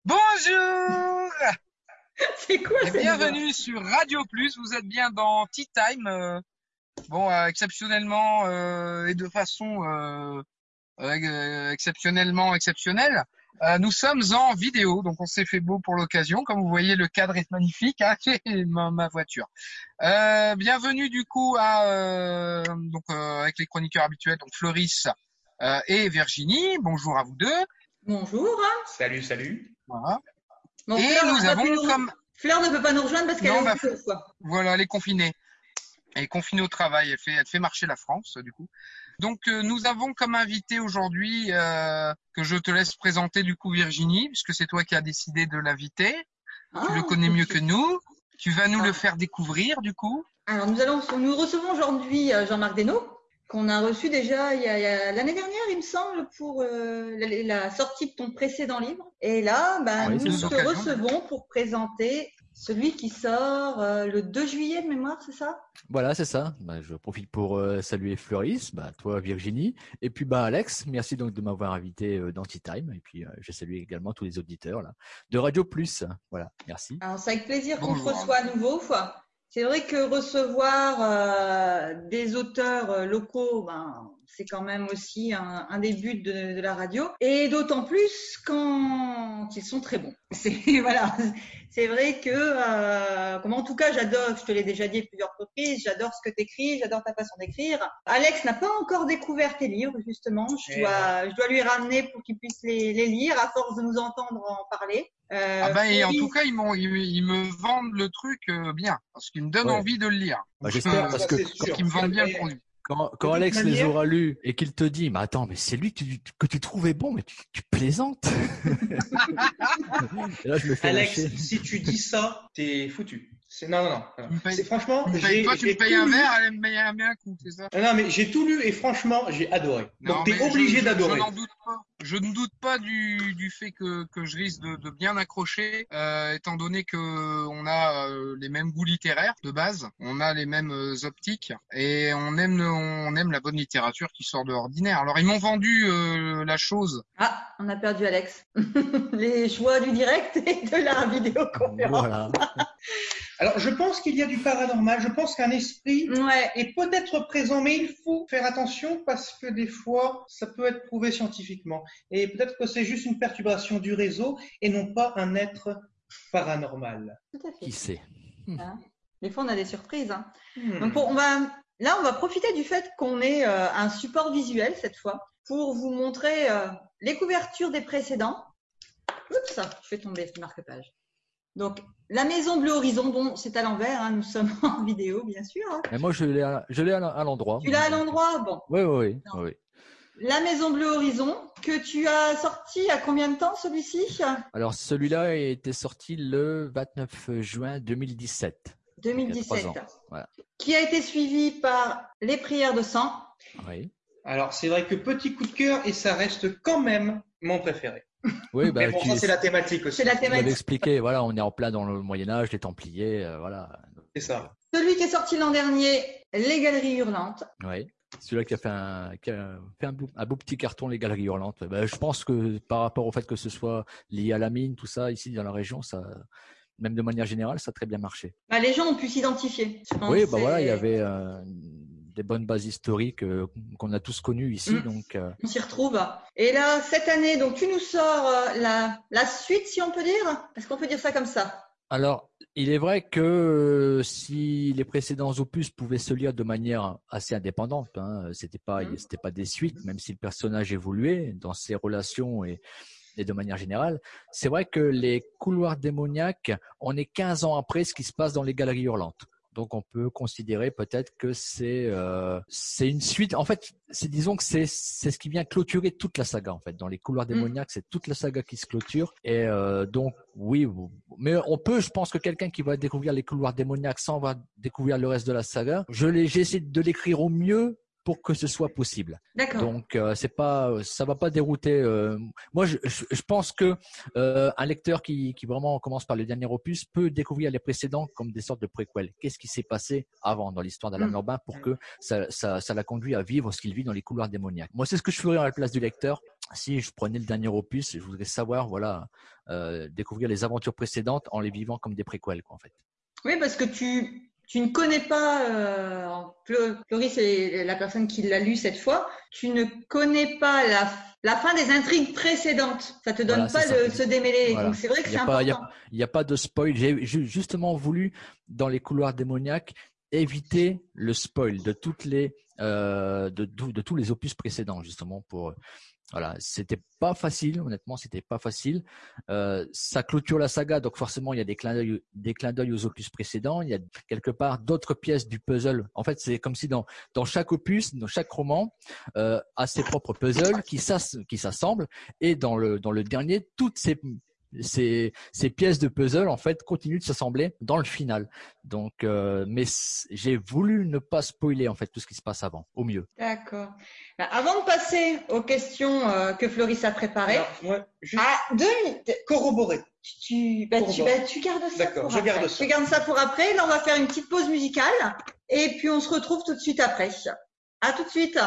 Bonjour C'est quoi et bienvenue sur Radio Plus. Vous êtes bien dans Tea Time. Exceptionnellement et de façon exceptionnellement exceptionnelle. Nous sommes en vidéo, donc on s'est fait beau pour l'occasion. Comme vous voyez, le cadre est magnifique, hein, c'est ma voiture. Bienvenue du coup avec les chroniqueurs habituels, donc Floris et Virginie. Bonjour à vous deux. Bonjour. Salut. Voilà. Bon, Et Fleur ne peut pas nous rejoindre parce qu'elle est au boulot, quoi. Voilà, elle est confinée. Elle est confinée au travail. Elle fait marcher la France, du coup. Donc, nous avons comme invité aujourd'hui, que je te laisse présenter, du coup, Virginie, puisque c'est toi qui as décidé de l'inviter. Tu le connais mieux que nous. Tu vas nous le faire découvrir, du coup. Alors, nous recevons aujourd'hui Jean-Marc Desnaud, qu'on a reçu déjà il y a l'année dernière, il me semble, pour la sortie de ton précédent livre. Et là, nous te recevons pour présenter celui qui sort le 2 juillet de mémoire, c'est ça? Voilà, c'est ça. Je profite pour saluer Floris, toi Virginie, et puis Alex. Merci donc de m'avoir invité dans Tea Time. Et puis je salue également tous les auditeurs là de Radio Plus. Voilà, merci. Alors c'est avec plaisir qu'on te reçoit à nouveau. C'est vrai que recevoir des auteurs locaux, c'est quand même aussi un des buts de la radio, et d'autant plus quand ils sont très bons. C'est vrai que, en tout cas, j'adore, je te l'ai déjà dit à plusieurs reprises, j'adore ce que tu écris, j'adore ta façon d'écrire. Alex n'a pas encore découvert tes livres, justement. Je dois lui ramener pour qu'il puisse les lire à force de nous entendre en parler. Et en tout cas, ils me vendent le truc bien, parce qu'ils me donnent envie de le lire. J'espère, parce qu'ils me vendent bien le produit. Quand Alex les aura lus et qu'il te dit, attends, mais c'est lui que tu trouvais bon, mais tu plaisantes. Et là, je me fais Alex, lâcher. si tu dis ça, t'es foutu. Non. C'est franchement, toi, tu me payes un verre, elle me paye un coup, c'est ça? Non, mais j'ai tout lu et franchement, j'ai adoré. Donc t'es obligé d'adorer. Je ne doute pas du fait que je risque de bien accrocher, étant donné que on a les mêmes goûts littéraires de base, on a les mêmes optiques et on aime la bonne littérature qui sort de l'ordinaire. Alors ils m'ont vendu la chose. Ah, on a perdu Alex. Les joies du direct et de la vidéoconférence. Voilà. Alors, je pense qu'il y a du paranormal. Je pense qu'un esprit est peut-être présent, mais il faut faire attention parce que des fois, ça peut être prouvé scientifiquement. Et peut-être que c'est juste une perturbation du réseau et non pas un être paranormal. Tout à fait. Qui sait? Des fois, on a des surprises. Donc, on va profiter du fait qu'on ait un support visuel cette fois pour vous montrer les couvertures des précédents. Oups, je fais tomber ce marque-page. Donc, la Maison Bleu Horizon, bon, c'est à l'envers, nous sommes en vidéo, bien sûr. Mais moi, je l'ai à l'endroit. Tu l'as à l'endroit? Bon. Oui. La Maison Bleu Horizon, que tu as sorti à combien de temps, celui-ci? Alors, celui-là a été sorti le 29 juin 2017. 2017. Voilà. Qui a été suivi par Les Prières de sang. Oui. Alors, c'est vrai que petit coup de cœur et ça reste quand même mon préféré. Oui, mais bon, ça, c'est la thématique aussi. C'est la thématique. Je vais expliquer, voilà, on est en plein dans le Moyen-Âge, les Templiers, voilà. C'est ça. Celui qui est sorti l'an dernier, Les Galeries Hurlantes. Oui. Celui-là qui a fait un beau petit carton, Les Galeries Hurlantes. Je pense que par rapport au fait que ce soit lié à la mine, tout ça, ici dans la région, ça, même de manière générale, ça a très bien marché. Les gens ont pu s'identifier. Oui, voilà, il y avait des bonnes bases historiques qu'on a tous connues ici, donc. On s'y retrouve. Et là, cette année, donc tu nous sors la suite, si on peut dire. Est-ce qu'on peut dire ça comme ça? Alors, il est vrai que si les précédents opus pouvaient se lire de manière assez indépendante, c'était pas des suites, même si le personnage évoluait dans ses relations et de manière générale, c'est vrai que les couloirs démoniaques, on est 15 ans après ce qui se passe dans les Galeries Hurlantes. Donc, on peut considérer peut-être que c'est une suite. En fait, disons que c'est ce qui vient clôturer toute la saga. En fait, dans les couloirs démoniaques, c'est toute la saga qui se clôture. Et donc, oui, mais je pense que quelqu'un qui va découvrir les couloirs démoniaques sans va découvrir le reste de la saga, j'ai essayé de l'écrire au mieux pour que ce soit possible. D'accord. Donc ça va pas dérouter. Moi, je pense que un lecteur qui vraiment commence par le dernier opus peut découvrir les précédents comme des sortes de préquels. Qu'est-ce qui s'est passé avant dans l'histoire d'Alan Urbain pour que ça l'a conduit à vivre ce qu'il vit dans les couloirs démoniaques. Moi, c'est ce que je ferais à la place du lecteur. si je prenais le dernier opus, je voudrais savoir, voilà, découvrir les aventures précédentes en les vivant comme des préquels, quoi, en fait. Oui, parce que tu ne connais pas, Floris est la personne qui l'a lu cette fois, tu ne connais pas la fin des intrigues précédentes. Ça te donne pas de se démêler. Voilà. Donc c'est vrai que c'est important. Il n'y a pas de spoil. J'ai justement voulu, dans les couloirs démoniaques, éviter le spoil de toutes les de tous les opus précédents, justement pour voilà, c'était pas facile, honnêtement, c'était pas facile. Ça clôture la saga, donc forcément il y a des clins d'œil aux opus précédents. Il y a quelque part d'autres pièces du puzzle. En fait, c'est comme si dans chaque opus, dans chaque roman, a ses propres puzzles qui s'assemblent. Et dans le dernier, toutes ces pièces de puzzle en fait continuent de s'assembler dans le final. Donc, mais j'ai voulu ne pas spoiler en fait tout ce qui se passe avant, au mieux. D'accord. Avant de passer aux questions que Floris a préparées, alors, juste corroborer. Tu gardes ça. D'accord, je garde ça. Tu gardes ça pour après. Là, on va faire une petite pause musicale et puis on se retrouve tout de suite après. À tout de suite.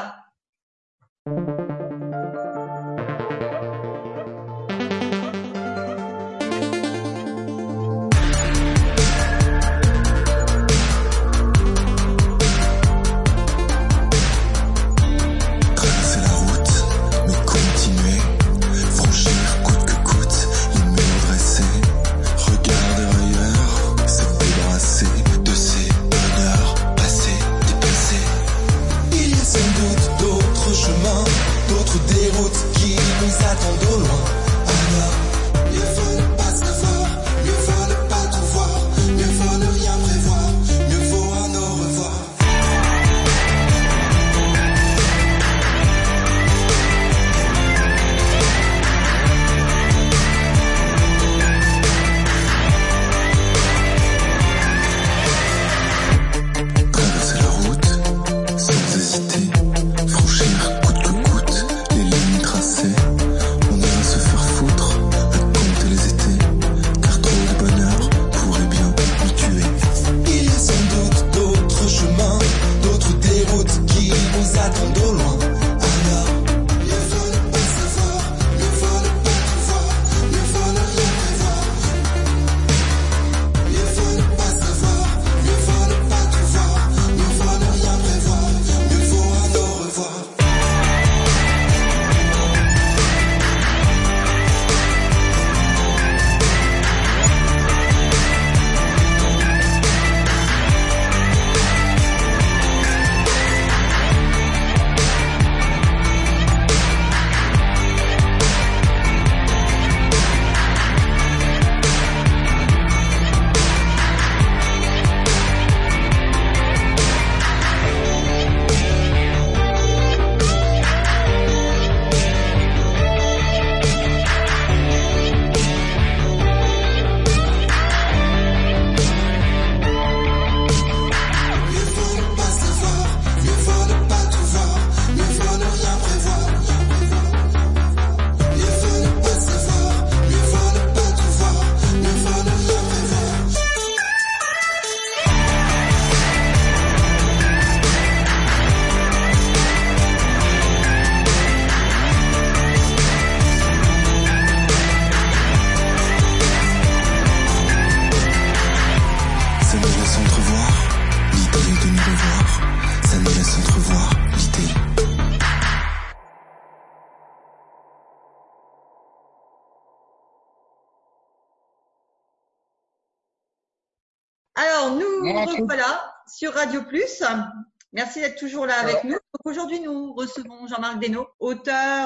Alors, nous revoilà sur Radio Plus. Merci d'être toujours là avec nous. Donc, aujourd'hui, nous recevons Jean-Marc Desnos, auteur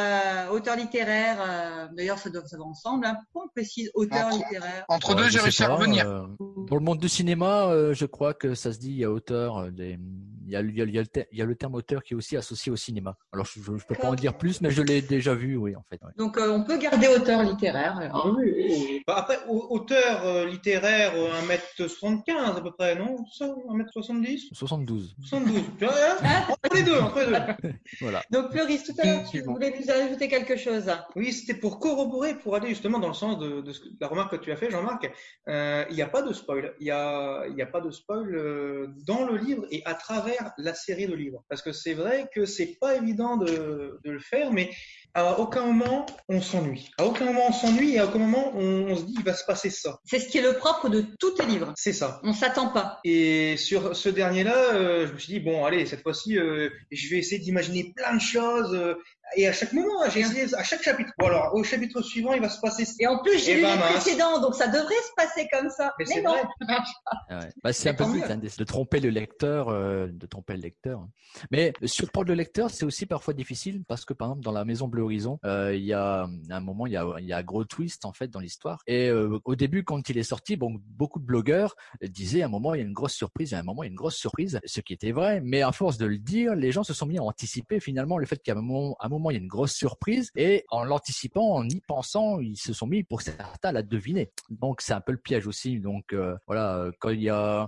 littéraire. D'ailleurs, ça va ensemble. Hein. Pourquoi on précise auteur littéraire? Entre deux, j'ai réussi à revenir. Dans le monde du cinéma, je crois que ça se dit, il y a auteur. Il y a le terme auteur qui est aussi associé au cinéma. Alors, je ne peux pas en dire plus, mais je l'ai déjà vu, oui, en fait. Ouais. Donc, on peut garder auteur littéraire. Alors. Oui. Après, auteur littéraire, 1m75 à peu près, non? 1m70? 72. 72. Tu vois, entre les deux. Voilà. Donc, Floris, tout à l'heure, tu voulais nous ajouter quelque chose. Oui, c'était pour corroborer, pour aller justement dans le sens de la remarque que tu as fait, Jean-Marc. Il n'y a pas de spoil. Il y a pas de spoil dans le livre et à travers la série de livres. Parce que c'est vrai que c'est pas évident de le faire, mais À aucun moment on s'ennuie. À aucun moment on s'ennuie et à aucun moment on se dit il va se passer ça. C'est ce qui est le propre de tous tes livres. C'est ça. On s'attend pas. Et sur ce dernier-là, je me suis dit bon allez cette fois-ci je vais essayer d'imaginer plein de choses. Et à chaque moment, j'ai essayé à chaque chapitre. Bon alors au chapitre suivant il va se passer. Et en plus j'ai lu les précédents, donc ça devrait se passer comme ça. Mais non. Ouais. C'est un peu vite de tromper le lecteur, Mais sur le port de lecteur, c'est aussi parfois difficile parce que par exemple dans la Maison Bleu Horizon, il y a un moment, il y a un gros twist en fait dans l'histoire. Et au début, quand il est sorti, bon, beaucoup de blogueurs disaient à un moment il y a une grosse surprise, ce qui était vrai. Mais à force de le dire, les gens se sont mis à anticiper finalement le fait qu'à un moment il y a une grosse surprise et en l'anticipant, en y pensant, ils se sont mis pour certains à la deviner. Donc c'est un peu le piège aussi. Donc voilà, quand il y a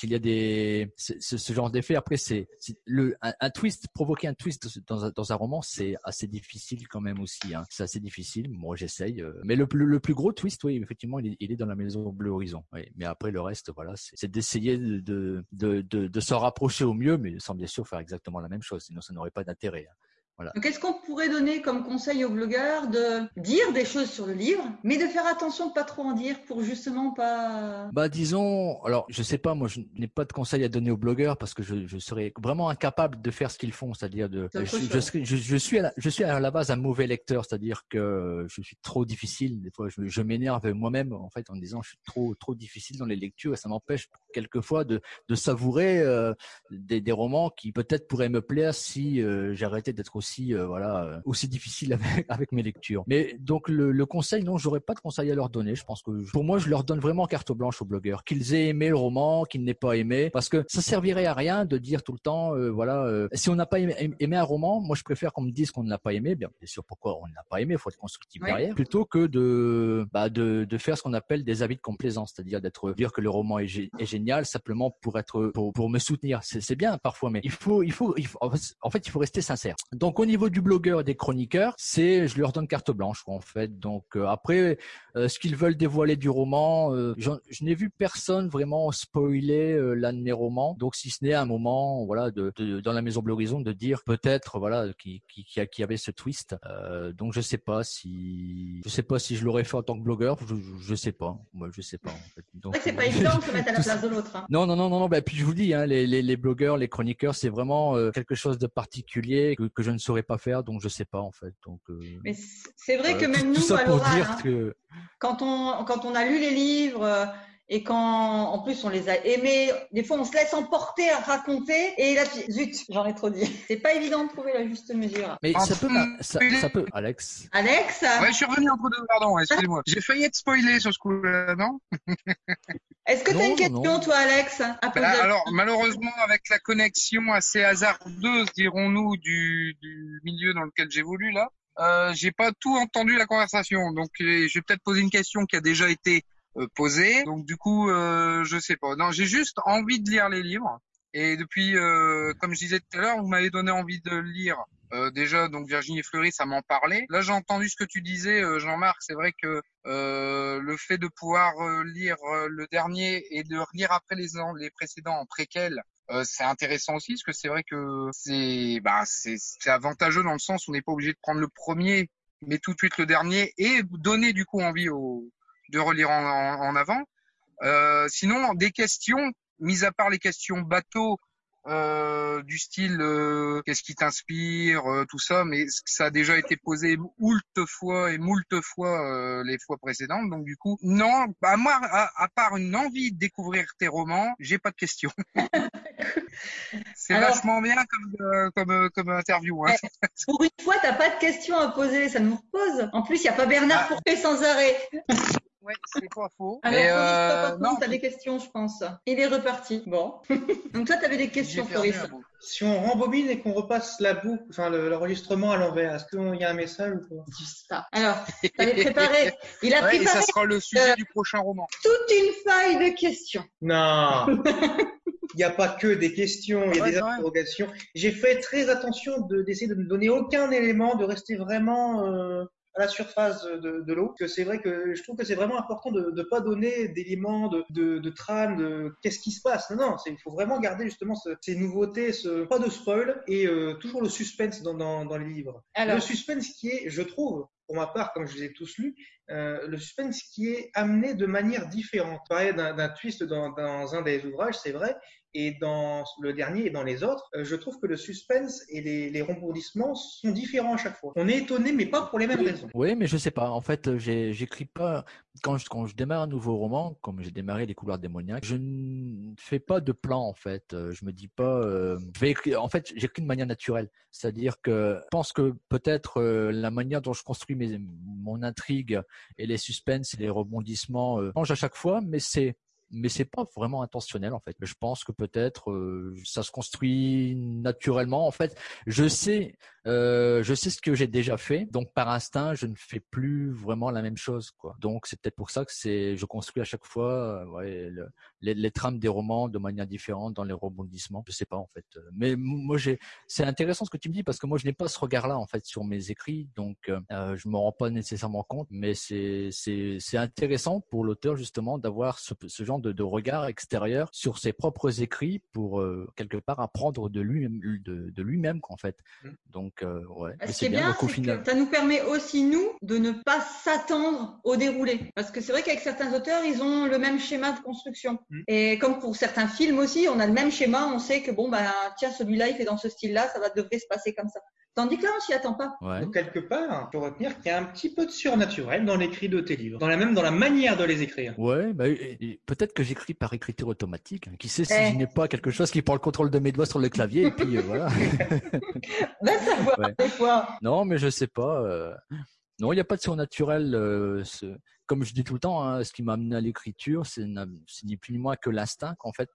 ce genre d'effet, après un twist, provoquer un twist dans un roman, c'est assez difficile quand même aussi. Hein. C'est assez difficile. Moi j'essaye, mais le plus gros twist, oui, effectivement, il est dans la Maison Bleu Horizon. Oui. Mais après le reste, voilà, c'est d'essayer de s'en rapprocher au mieux, mais sans bien sûr faire exactement la même chose, sinon ça n'aurait pas d'intérêt. Hein. Voilà. Donc, est-ce qu'on pourrait donner comme conseil aux blogueurs de dire des choses sur le livre, mais de faire attention de pas trop en dire pour justement pas… Disons, alors je sais pas, moi je n'ai pas de conseil à donner aux blogueurs parce que je serais vraiment incapable de faire ce qu'ils font, c'est-à-dire je suis à la base un mauvais lecteur, c'est-à-dire que je suis trop difficile. Des fois, je m'énerve moi-même en fait en disant je suis trop difficile dans les lectures et ça m'empêche quelquefois de savourer des romans qui peut-être pourraient me plaire si j'arrêtais d'être aussi difficile avec mes lectures. Mais donc le conseil, non, j'aurais pas de conseil à leur donner. Je pense que pour moi, je leur donne vraiment carte blanche aux blogueurs, qu'ils aient aimé le roman, qu'ils n'aient pas aimé, parce que ça servirait à rien de dire tout le temps, si on n'a pas aimé un roman, moi je préfère qu'on me dise qu'on ne l'a pas aimé. Bien sûr, pourquoi on ne l'a pas aimé, il faut être constructif derrière, plutôt que de faire ce qu'on appelle des avis de complaisance, c'est-à-dire dire que le roman est génial simplement pour me soutenir. C'est bien parfois, mais il faut rester sincère. Donc au niveau du blogueur et des chroniqueurs, je leur donne carte blanche en fait. Donc après, ce qu'ils veulent dévoiler du roman, je n'ai vu personne vraiment spoiler l'un de mes romans. Donc si ce n'est à un moment, voilà, dans la Maison Bleu Horizon, de dire peut-être, voilà, qui y avait ce twist. Donc je sais pas si je l'aurais fait en tant que blogueur. Je sais pas. Moi je sais pas en fait. Donc c'est pas évident de se mettre à la place de l'autre. Hein. Non. Puis je vous dis, hein, les blogueurs, les chroniqueurs, c'est vraiment quelque chose de particulier que je ne saurais pas faire, donc je sais pas en fait. Donc, mais c'est vrai que même nous, à l'oral, quand on a lu les livres et quand en plus on les a aimés, des fois on se laisse emporter à raconter et là zut, j'en ai trop dit. C'est pas évident de trouver la juste mesure. Mais ça peut. Alex. Ouais, je suis revenu entre deux, pardon, excusez-moi. J'ai failli être spoilé sur ce coup-là, non? Est-ce que tu as une question, toi, Alex, à poser? Alors, malheureusement, avec la connexion assez hasardeuse, dirons-nous, du milieu dans lequel j'évolue là, j'ai pas tout entendu la conversation. Donc, je vais peut-être poser une question qui a déjà été posée. Donc, du coup, je sais pas. Non, j'ai juste envie de lire les livres. Et depuis, comme je disais tout à l'heure, vous m'avez donné envie de le lire. Déjà, donc Virginie Fleury, ça m'en parlait. Là, j'ai entendu ce que tu disais, Jean-Marc. C'est vrai que le fait de pouvoir lire le dernier et de relire après les précédents en préquel, c'est intéressant aussi, parce que c'est vrai que c'est avantageux dans le sens où on n'est pas obligé de prendre le premier, mais tout de suite le dernier, et donner du coup envie de relire en avant. Sinon, des questions, mis à part les questions bateau, du style qu'est-ce qui t'inspire, tout ça, mais ça a déjà été posé moult fois les fois précédentes, donc du coup non, moi à part une envie de découvrir tes romans, j'ai pas de questions. C'est vachement bien comme interview, hein. Pour une fois t'as pas de questions à poser, ça nous repose. En plus il y a pas Bernard pour faire sans arrêt. Ouais, c'est pas faux. Alors, non, t'as des questions, je pense. Il est reparti. Bon. Donc, toi, t'avais des questions, Floris. Si on rembobine et qu'on repasse la boucle, enfin, l'enregistrement à l'envers, est-ce qu'il y a un message ou pas? Je sais pas. Alors, t'avais préparé. Il a préparé. Et ça sera le sujet du prochain roman. Toute une feuille de questions. Non. Il n'y a pas que des questions, il y a des interrogations. J'ai fait très attention d'essayer de ne donner aucun élément, de rester vraiment à la surface de l'eau. Que c'est vrai que je trouve que c'est vraiment important de pas donner d'éléments de trame, de qu'est-ce qui se passe. Non, il faut vraiment garder justement ces nouveautés, pas de spoil et toujours le suspense dans les livres. Alors, le suspense qui est, je trouve, pour ma part, comme je les ai tous lus, le suspense qui est amené de manière différente. Pareil d'un twist dans un des ouvrages, c'est vrai, et dans le dernier et dans les autres, je trouve que le suspense et les rebondissements sont différents à chaque fois. On est étonné, mais pas pour les mêmes raisons. Oui, mais je sais pas. En fait, j'écris pas quand je démarre un nouveau roman, comme j'ai démarré Les Couloirs démoniaques, je ne fais pas de plan en fait. Je me dis pas, je vais écrire. En fait, j'écris de manière naturelle. C'est-à-dire que je pense que peut-être la manière dont je construis mon intrigue et les suspens et les rebondissements changent à chaque fois, mais c'est pas vraiment intentionnel en fait. Je pense que peut-être ça se construit naturellement. En fait, je sais ce que j'ai déjà fait, donc par instinct, je ne fais plus vraiment la même chose, quoi. Donc c'est peut-être pour ça que je construis à chaque fois les trames des romans de manière différente dans les rebondissements. Je sais pas en fait. Mais moi c'est intéressant ce que tu me dis parce que moi je n'ai pas ce regard-là en fait sur mes écrits, donc je m'en rends pas nécessairement compte. Mais c'est intéressant pour l'auteur justement d'avoir ce genre de regard extérieur sur ses propres écrits pour quelque part apprendre de lui-même en fait. Donc ouais. Ce qui est bien, c'est que ça nous permet aussi nous de ne pas s'attendre au déroulé, parce que c'est vrai qu'avec certains auteurs ils ont le même schéma de construction et comme pour certains films aussi on a le même schéma, on sait que tiens celui-là il fait dans ce style-là, ça devrait se passer comme ça. Tandis que là, on s'y attend pas. Ouais. Donc, quelque part, il faut retenir qu'il y a un petit peu de surnaturel dans l'écrit de tes livres, dans la manière de les écrire. Ouais, peut-être que j'écris par écriture automatique. Qui sait si je n'ai pas quelque chose qui prend le contrôle de mes doigts sur le clavier et puis voilà. Va savoir des fois. Non, mais je sais pas. Non, il n'y a pas de surnaturel. Comme je dis tout le temps, hein, ce qui m'a amené à l'écriture, c'est ni plus ni moins que l'instinct. Qu'en fait,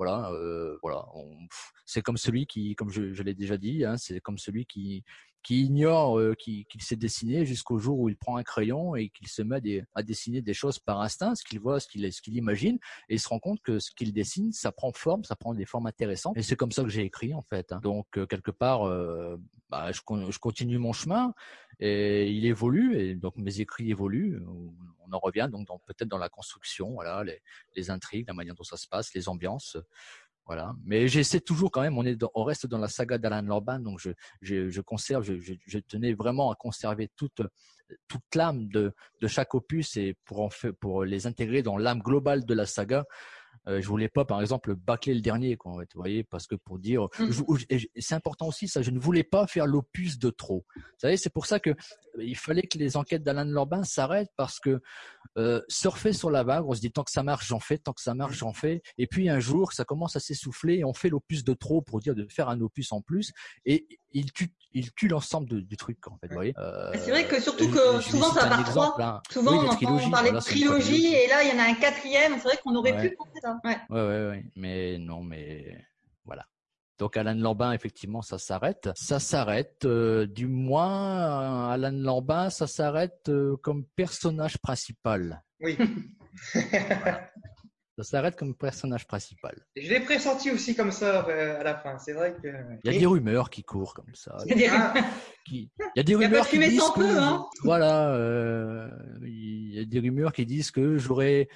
c'est comme celui qui, comme je l'ai déjà dit, hein, c'est comme celui qui ignore qu'il sait dessiner jusqu'au jour où il prend un crayon et qu'il se met à dessiner des choses par instinct, ce qu'il voit, ce qu'il imagine, et il se rend compte que ce qu'il dessine, ça prend forme, ça prend des formes intéressantes. Et c'est comme ça que j'ai écrit en fait. Hein. Donc quelque part, je continue mon chemin et il évolue, et donc mes écrits évoluent. On en revient donc peut-être dans la construction, voilà, les intrigues, la manière dont ça se passe, les ambiances. Voilà. Mais j'essaie toujours quand même, on reste dans la saga d'Alan Lorban, donc je conserve, je tenais vraiment à conserver toute l'âme de chaque opus et pour les intégrer dans l'âme globale de la saga. Je voulais pas, par exemple, bâcler le dernier, quoi, vous voyez, parce que pour dire, c'est important aussi, ça, je ne voulais pas faire l'opus de trop. Vous savez, c'est pour ça que il fallait que les enquêtes d'Alan Lorban s'arrêtent, parce que surfer sur la vague, on se dit tant que ça marche, j'en fais, tant que ça marche, j'en fais, et puis un jour, ça commence à s'essouffler et on fait l'opus de trop pour dire de faire un opus en plus, et il tue l'ensemble du truc, en fait, vous voyez. C'est vrai que surtout que souvent ça part trois. Hein. Souvent on entend parler de trilogie et là il y en a un quatrième. C'est vrai qu'on aurait pu penser ça. Ouais. Mais non, mais voilà. Donc Alan Lorban, effectivement, ça s'arrête. Ça s'arrête, du moins, Alan Lorban, ça s'arrête comme personnage principal. Oui. Voilà. Ça s'arrête comme personnage principal. Je l'ai pressenti aussi comme ça à la fin. C'est vrai que. Il y a des rumeurs qui courent comme ça. Il y a des rumeurs qui disent que. Voilà. Il y a des rumeurs qui disent que j'aurais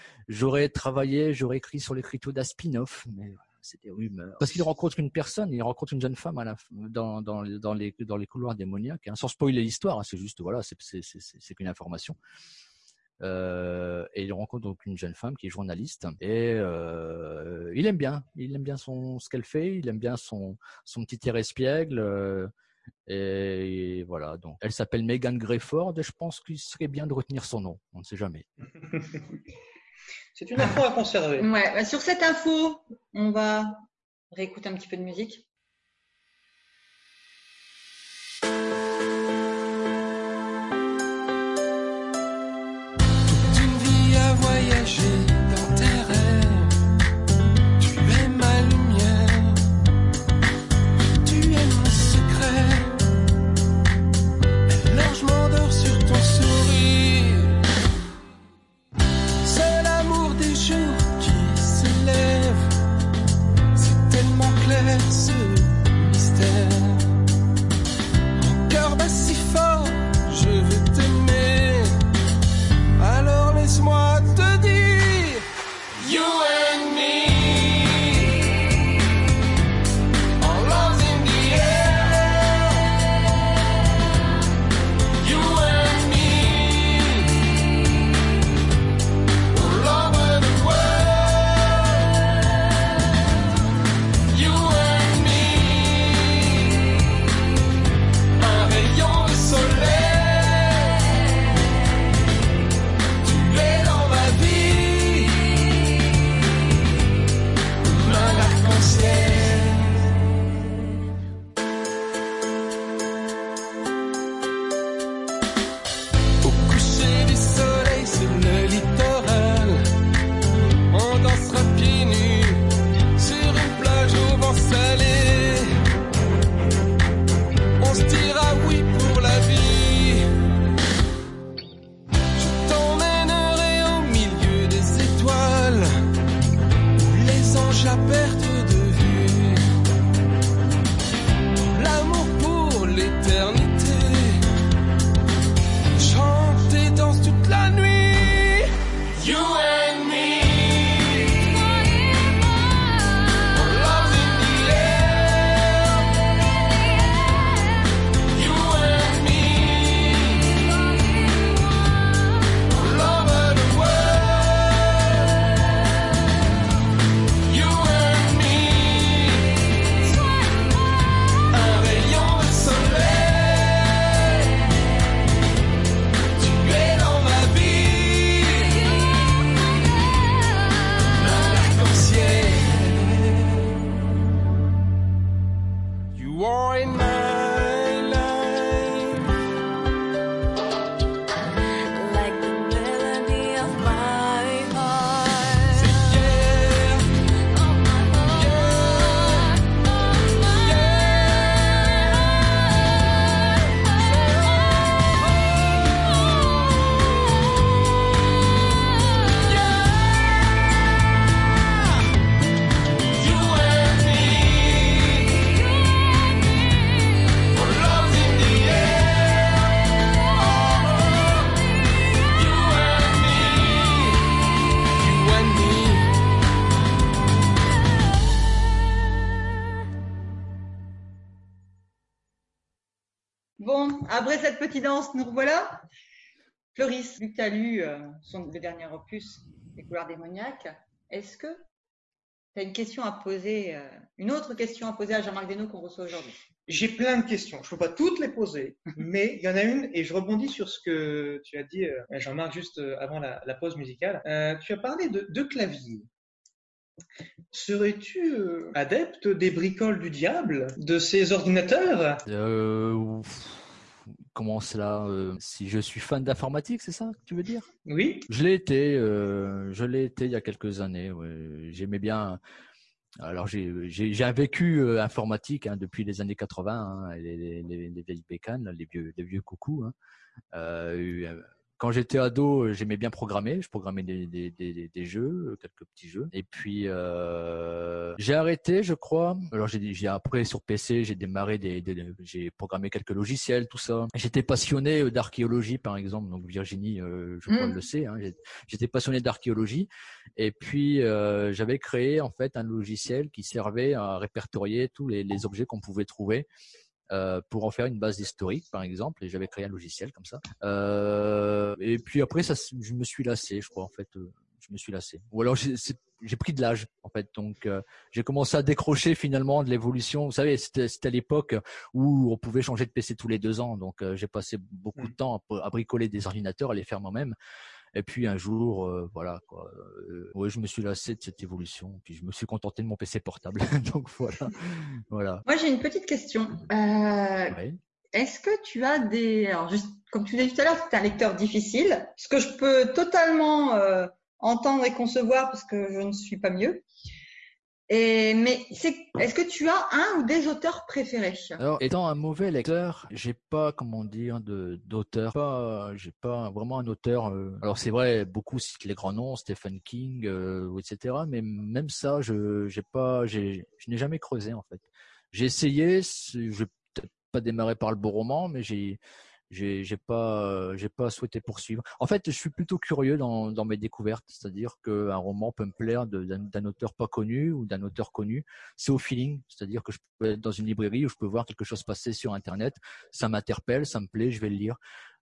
écrit sur l'écriture d'un spin-off, mais c'est des rumeurs. Parce qu'il rencontre une jeune femme dans les couloirs démoniaques, hein, sans spoiler l'histoire. Hein, c'est juste c'est qu'une information. Et il rencontre donc une jeune femme qui est journaliste et il aime bien ce qu'elle fait, il aime bien son petit air espiègle et voilà, donc elle s'appelle Megan Greyford et je pense qu'il serait bien de retenir son nom, on ne sait jamais. C'est une info à conserver. Ouais, sur cette info, on va réécouter un petit peu de musique. Voyager dans tes rêves, tu es ma lumière, tu es mon secret. Alors je m'endors sur ton sourire. C'est l'amour des jours qui se lève. C'est tellement clair ce mystère. Mon cœur bat si fort, je veux t'aimer. Bon, après cette petite danse, nous revoilà. Floris, vu que tu as lu le dernier opus, Les couleurs démoniaques, est-ce que tu as une question à poser, une autre question à poser à Jean-Marc Desnos qu'on reçoit aujourd'hui? J'ai plein de questions. Je ne peux pas toutes les poser, mais il y en a une, et je rebondis sur ce que tu as dit, Jean-Marc, juste avant la pause musicale. Tu as parlé de clavier. Serais-tu adepte des bricoles du diable, de ces ordinateurs? Comment cela si je suis fan d'informatique, c'est ça que tu veux dire? Oui. Je l'ai été il y a quelques années. Ouais. J'aimais bien. Alors j'ai un vécu informatique depuis les années 80, les vieilles bécanes, les vieux coucous. Quand j'étais ado, j'aimais bien programmer. Je programmais des jeux, quelques petits jeux. Et puis j'ai arrêté, je crois. Alors j'ai après sur PC, j'ai démarré j'ai programmé quelques logiciels, tout ça. J'étais passionné d'archéologie, par exemple. Donc Virginie, je crois, le sait. J'étais passionné d'archéologie. Et puis j'avais créé en fait un logiciel qui servait à répertorier tous les objets qu'on pouvait trouver. Pour en faire une base historique, par exemple, et j'avais créé un logiciel comme ça. Et puis après, je me suis lassé, je crois, en fait. Je me suis lassé. Ou alors, j'ai pris de l'âge, en fait. Donc, j'ai commencé à décrocher finalement de l'évolution. Vous savez, c'était à l'époque où on pouvait changer de PC tous les 2 ans. Donc, j'ai passé beaucoup de temps à bricoler des ordinateurs, à les faire moi-même. Et puis un jour, voilà quoi. Ouais, je me suis lassé de cette évolution. Puis je me suis contenté de mon PC portable. Donc voilà. Moi, j'ai une petite question. Ouais. Est-ce que tu as alors juste comme tu l'as dit tout à l'heure, c'est un lecteur difficile, ce que je peux totalement entendre et concevoir parce que je ne suis pas mieux. Mais est-ce que tu as un ou des auteurs préférés? Alors, étant un mauvais lecteur, j'ai pas, comment dire, d'auteur. J'ai pas vraiment un auteur. Alors c'est vrai, beaucoup citent les grands noms, Stephen King, etc. Mais même ça, je n'ai jamais creusé en fait. J'ai essayé, je peut-être pas démarré par le beau roman, mais j'ai pas souhaité poursuivre. En fait, je suis plutôt curieux dans mes découvertes, c'est-à-dire qu'un roman peut me plaire d'un auteur pas connu ou d'un auteur connu. C'est au feeling, c'est-à-dire que je peux être dans une librairie où je peux voir quelque chose passer sur Internet, ça m'interpelle, ça me plaît, je vais le lire.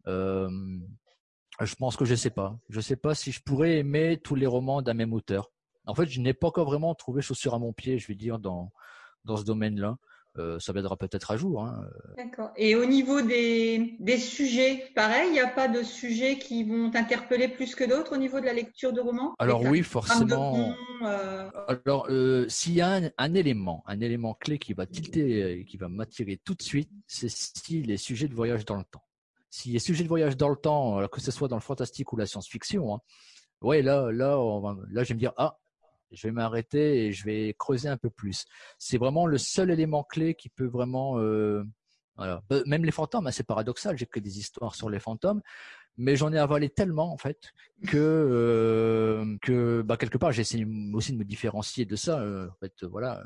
Je pense que je sais pas si je pourrais aimer tous les romans d'un même auteur. En fait, je n'ai pas encore vraiment trouvé chaussure à mon pied, je vais dire, dans ce domaine-là. Ça viendra peut-être à jour. D'accord. Et au niveau des sujets, pareil, il n'y a pas de sujets qui vont t'interpeller plus que d'autres au niveau de la lecture de romans? Alors oui, forcément. Alors, s'il y a un élément clé qui va tilter, qui va m'attirer tout de suite, c'est si les sujets de voyage dans le temps. Si les sujets de voyage dans le temps, que ce soit dans le fantastique ou la science-fiction, ouais, là, je vais me dire je vais m'arrêter et je vais creuser un peu plus. C'est vraiment le seul élément clé qui peut vraiment... voilà. Même les fantômes, c'est paradoxal, j'écris des histoires sur les fantômes, mais j'en ai avalé tellement en fait que quelque part j'ai essayé aussi de me différencier de ça. En fait, voilà,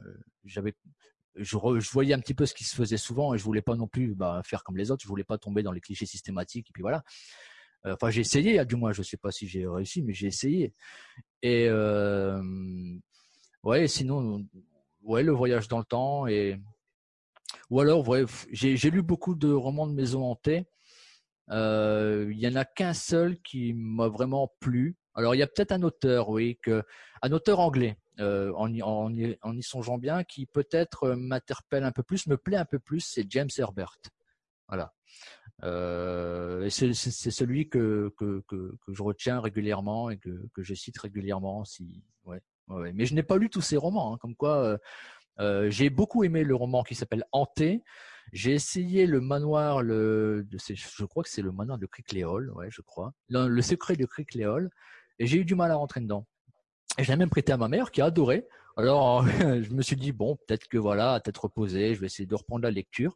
je voyais un petit peu ce qui se faisait souvent et je voulais pas non plus faire comme les autres, je voulais pas tomber dans les clichés systématiques et puis voilà. Enfin, j'ai essayé, du moins, je sais pas si j'ai réussi, mais j'ai essayé. Et ouais, sinon, ouais, le voyage dans le temps ou alors, ouais, j'ai lu beaucoup de romans de maison hantée. Il y en a qu'un seul qui m'a vraiment plu. Alors, il y a peut-être un auteur, oui, un auteur anglais, en y songeant bien, qui peut-être m'interpelle un peu plus, me plaît un peu plus, c'est James Herbert. Voilà. C'est celui que je retiens régulièrement et que je cite régulièrement. Ouais. Mais je n'ai pas lu tous ses romans, comme quoi j'ai beaucoup aimé le roman qui s'appelle Hanté. J'ai essayé le manoir, je crois que c'est le manoir de Crickleoll, ouais, je crois, le secret de Crickleoll, et j'ai eu du mal à rentrer dedans. Et je l'ai même prêté à ma mère qui a adoré. Alors je me suis dit bon, peut-être que voilà, à tête reposée, je vais essayer de reprendre la lecture.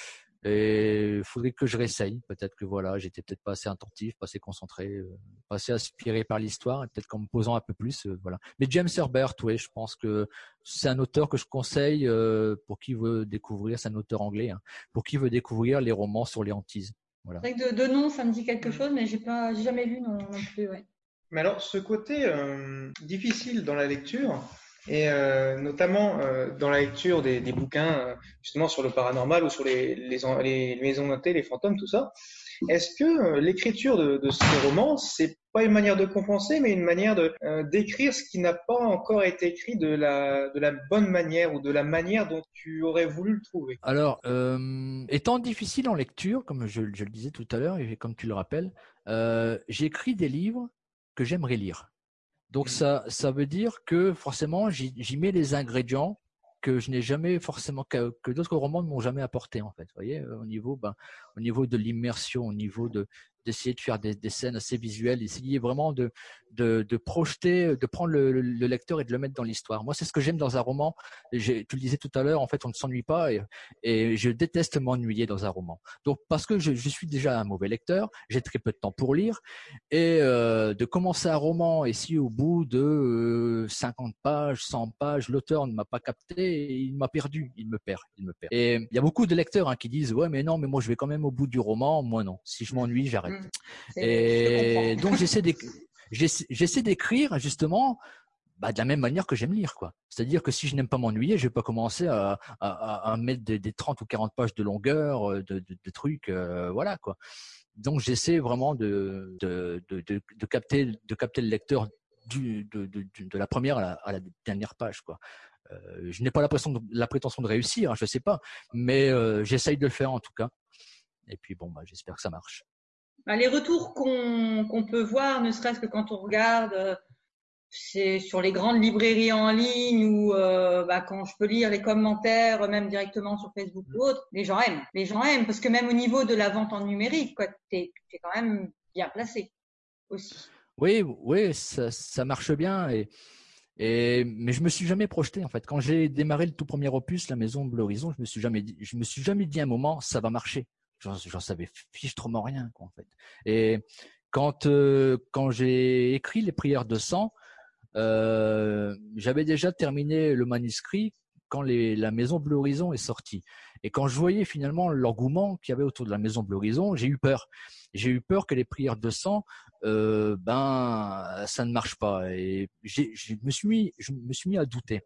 Et il faudrait que je réessaye. Peut-être que voilà, j'étais peut-être pas assez attentif, pas assez concentré, pas assez inspiré par l'histoire, et peut-être qu'en me posant un peu plus, voilà. Mais James Herbert, oui, je pense que c'est un auteur que je conseille pour qui veut découvrir, c'est un auteur anglais, pour qui veut découvrir les romans sur les hantises. Voilà. C'est vrai que de nom, ça me dit quelque chose, mais j'ai jamais lu non plus, ouais. Mais alors, ce côté difficile dans la lecture, Et notamment dans la lecture des bouquins justement sur le paranormal ou sur les maisons hantées, les fantômes, tout ça. Est-ce que l'écriture de ces romans, c'est pas une manière de compenser, mais une manière d'écrire ce qui n'a pas encore été écrit de la bonne manière ou de la manière dont tu aurais voulu le trouver? Alors, étant difficile en lecture, comme je le disais tout à l'heure et comme tu le rappelles, j'écris des livres que j'aimerais lire. Donc ça veut dire que forcément j'y mets les ingrédients que je n'ai jamais forcément que d'autres romans ne m'ont jamais apporté en fait. Vous voyez, au niveau de l'immersion, au niveau d'essayer de faire des scènes assez visuelles, essayer vraiment de projeter, de prendre le lecteur et de le mettre dans l'histoire. Moi, c'est ce que j'aime dans un roman. Tu le disais tout à l'heure, en fait, on ne s'ennuie pas et je déteste m'ennuyer dans un roman. Donc, parce que je suis déjà un mauvais lecteur, j'ai très peu de temps pour lire et de commencer un roman et si au bout de 50 pages, 100 pages, l'auteur ne m'a pas capté, il m'a perdu, il me perd. Et il y a beaucoup de lecteurs qui disent ouais, mais non, mais moi je vais quand même au bout du roman. Moi non, si je m'ennuie, j'arrête. Et donc j'essaie d'écrire justement de la même manière que j'aime lire, quoi. C'est-à-dire que si je n'aime pas m'ennuyer, je vais pas commencer à mettre des 30 ou 40 pages de longueur, de trucs, voilà, quoi. Donc j'essaie vraiment de capter le lecteur de la première à la dernière page, quoi. Je n'ai pas la prétention de réussir, hein, je sais pas, mais j'essaye de le faire en tout cas. Et puis bon, j'espère que ça marche. Les retours qu'on peut voir, ne serait-ce que quand on regarde, c'est sur les grandes librairies en ligne ou quand je peux lire les commentaires, même directement sur Facebook ou autre, les gens aiment. Les gens aiment parce que même au niveau de la vente en numérique, quoi, t'es quand même bien placé aussi. Oui, ça marche bien mais je me suis jamais projeté en fait. Quand j'ai démarré le tout premier opus, La Maison Bleu Horizon, je me suis jamais dit un moment ça va marcher. J'en savais fichtrement rien, quoi, en fait. Et quand j'ai écrit Les Prières de sang, j'avais déjà terminé le manuscrit quand La Maison Bleu Horizon est sortie. Et quand je voyais finalement l'engouement qu'il y avait autour de La Maison Bleu Horizon, j'ai eu peur. J'ai eu peur que Les Prières de sang, ça ne marche pas. Et je me suis mis à douter.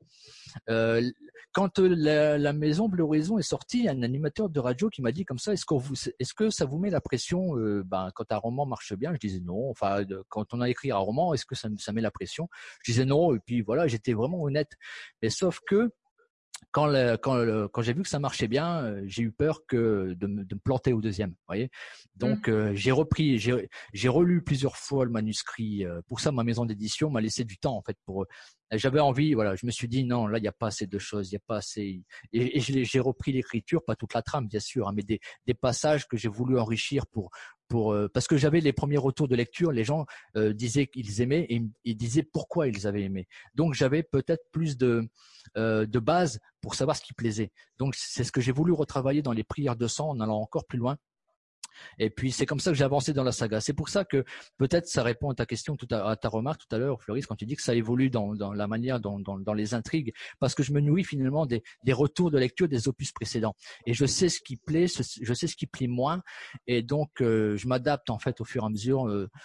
Quand la Maison Bleu Horizon est sortie, il y a un animateur de radio qui m'a dit comme ça, est-ce que ça vous met la pression quand un roman marche bien? Je disais non. Enfin, quand on a écrit un roman, est-ce que ça met la pression? Je disais non. Et puis voilà, j'étais vraiment honnête. Mais sauf que quand j'ai vu que ça marchait bien, j'ai eu peur de me planter au deuxième, voyez. Donc j'ai relu plusieurs fois le manuscrit. Pour ça, ma maison d'édition m'a laissé du temps en fait j'avais envie, voilà, je me suis dit non, là il y a pas assez de choses, il y a pas assez et j'ai repris l'écriture, pas toute la trame bien sûr, hein, mais des passages que j'ai voulu enrichir parce que j'avais les premiers retours de lecture, les gens disaient qu'ils aimaient et ils disaient pourquoi ils avaient aimé. Donc j'avais peut-être plus de base pour savoir ce qui plaisait. Donc c'est ce que j'ai voulu retravailler dans Les Prières de sang en allant encore plus loin. Et puis c'est comme ça que j'ai avancé dans la saga. C'est pour ça que peut-être ça répond à ta question, à ta remarque tout à l'heure, Floris, quand tu dis que ça évolue dans la manière, dans les intrigues, parce que je me nourris finalement des retours de lecture des opus précédents. Et je sais ce qui plaît, je sais ce qui plaît moins, et donc je m'adapte en fait au fur et à mesure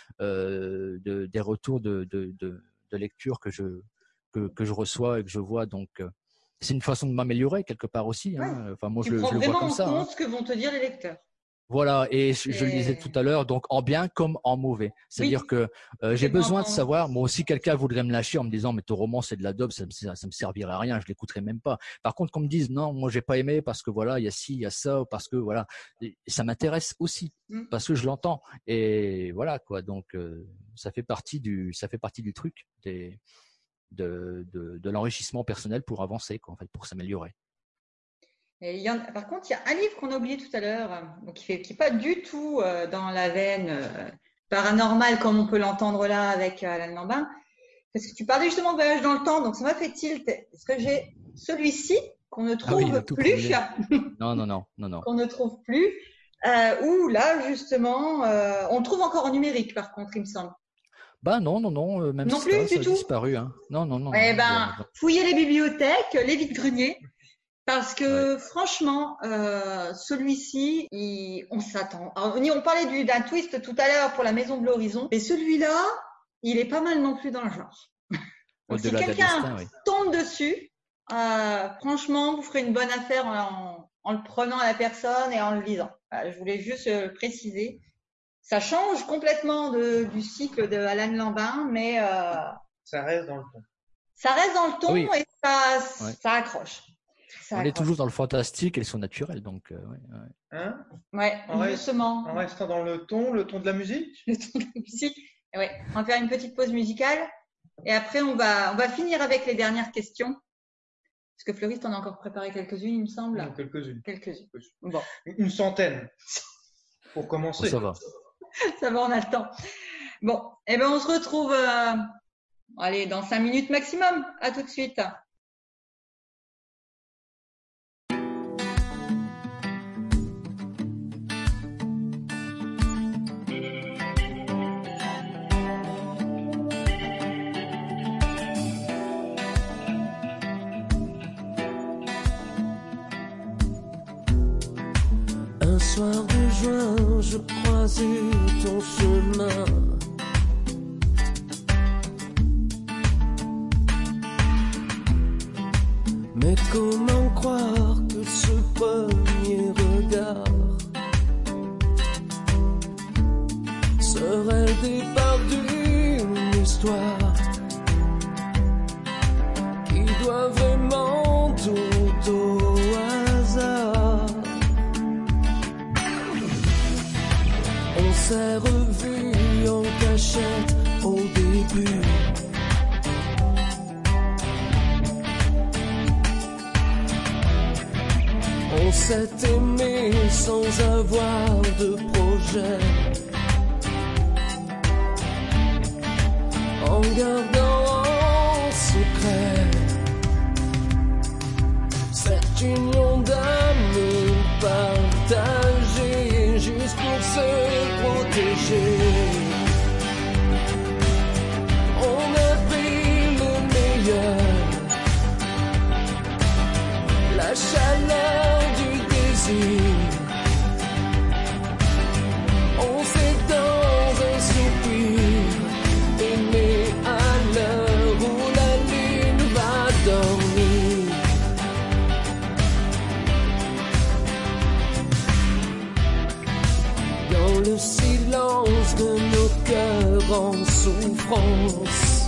des retours de lecture que je reçois et que je vois. Donc c'est une façon de m'améliorer quelque part aussi. Hein. Enfin moi je le vois comme ça. Tu prends vraiment en compte ce que vont te dire les lecteurs. Voilà, et je le disais tout à l'heure, donc en bien comme en mauvais. C'est-à-dire que j'ai besoin de savoir, moi aussi quelqu'un voudrait me lâcher en me disant mais ton roman c'est de la daube, ça me servirait à rien, je l'écouterai même pas. Par contre qu'on me dise non, moi j'ai pas aimé parce que voilà, il y a ci, il y a ça, parce que voilà, et ça m'intéresse aussi parce que je l'entends et voilà quoi. Donc ça fait partie du truc de l'enrichissement personnel pour avancer quoi, en fait, pour s'améliorer. Par contre, il y a un livre qu'on a oublié tout à l'heure, qui n'est pas du tout dans la veine paranormale comme on peut l'entendre là avec Alan Lambin. Parce que tu parlais justement de voyage dans le temps, donc ça m'a fait tilt. Est-ce que j'ai celui-ci qu'on ne trouve plus Non. Qu'on ne trouve plus. Où là, justement, on le trouve encore en numérique, par contre, il me semble. Non, même non si plus, ça a tout. disparu. Hein. Non. Fouillez les bibliothèques, les vides-greniers. Parce que franchement, celui-ci, on s'attend. On parlait d'un twist tout à l'heure pour La Maison Bleu Horizon, mais celui-là, il est pas mal non plus dans le genre. Donc, si quelqu'un tombe dessus, franchement, vous ferez une bonne affaire en le prenant à la personne et en le lisant. Voilà, je voulais juste préciser. Ça change complètement du cycle de Alan Lambin, mais ça reste dans le ton. Ça reste dans le ton et ça accroche. On est toujours dans le fantastique et le son naturel, donc. Justement. En restant dans le ton de la musique. Le ton de la musique. Ouais. On va faire une petite pause musicale et après on va finir avec les dernières questions. Parce que Fleuriste, on a encore préparé quelques-unes, il me semble. Non, quelques-unes. Bon. Une centaine. Pour commencer. Ça va. Ça va, on a le temps. Bon, on se retrouve dans 5 minutes maximum. À tout de suite. Un soir de juin, je croisais ton chemin. Mais comment croire que ce premier regard serait le départ d'une histoire qui doit vraiment tout au hasard. On s'est revus en cachette au début. On s'est aimé sans avoir de projet, en gardant en secret cette union d'amour partagée juste pour se protéger. On a pris le meilleur, la chaleur du désir. On s'est dans un soupir aimé à l'heure où la lune va dormir. Dans le silence de nos cœurs en souffrance,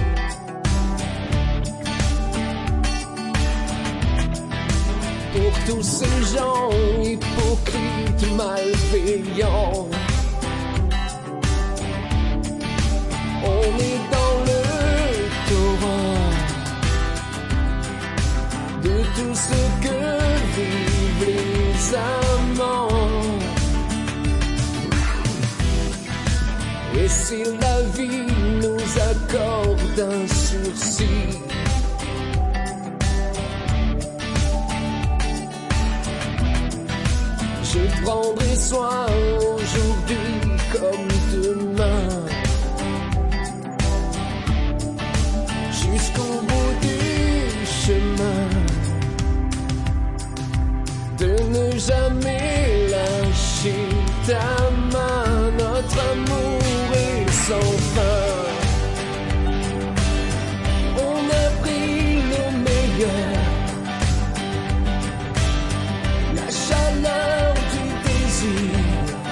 pour tous ces gens hypocrites, malveillants, on est dans le torrent de tout ce que vivent les amants. Et si la vie nous accorde un sursis, je prendrai soin aujourd'hui comme demain, jusqu'au bout du chemin, de ne jamais lâcher ta main. Notre amour est sans fin. On a pris le meilleur, la chaleur du désir.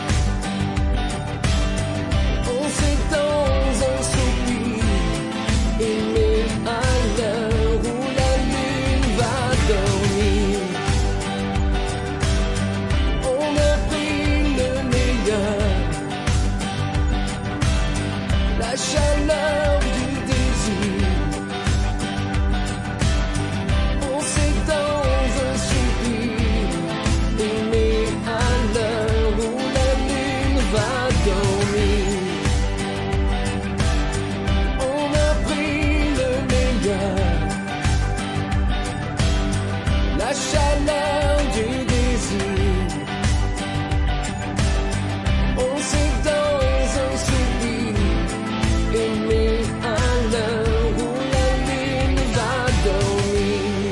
On s'est dans un soupir aimé à l'heure où la lune va dormir. On a pris le meilleur, la chaleur du désir. On s'est dans un soupir aimé à l'heure où la lune va dormir. On a pris le meilleur, la chaleur du désir. On s'est dans un soupir aimé à l'heure où la lune va dormir.